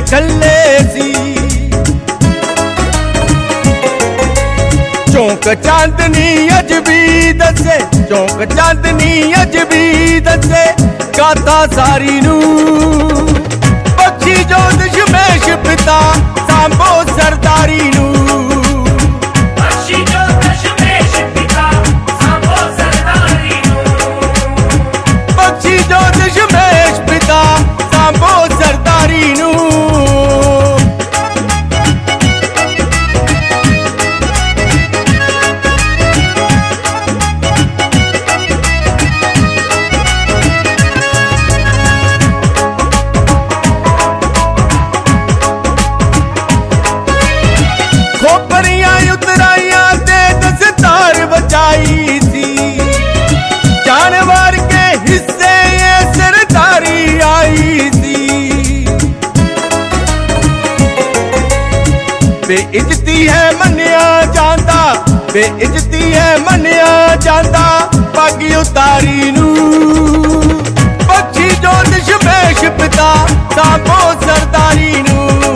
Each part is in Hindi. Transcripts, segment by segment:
खल्ले सी। चौंक चांदनी अज भी दसे, चौंक चांदनी अज भी दसे गाथा सारी नू। बख्शी जो दशमेश पिता सांभो सरदारी नू। जानवर के हिस्से ये सरदारी आई सी। बेइज्जती है मन्या जांदा, बेइज्जती है मन्या जांदा पग उतारी नू। बख्शी जो दशमेश पिता सांभो सरदारी नू।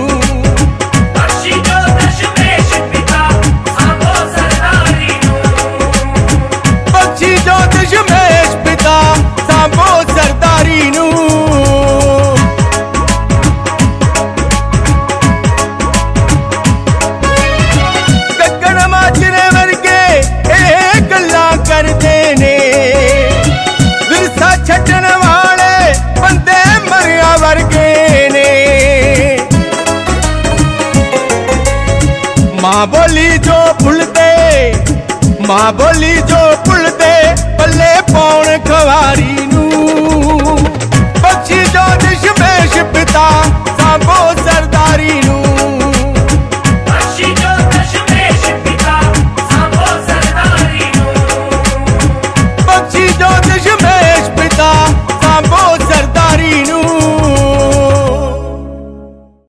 मां बोली जो भुलदे, मां बोली जो भुलदे पल्ले पौण खवारी नू। बख्शी जो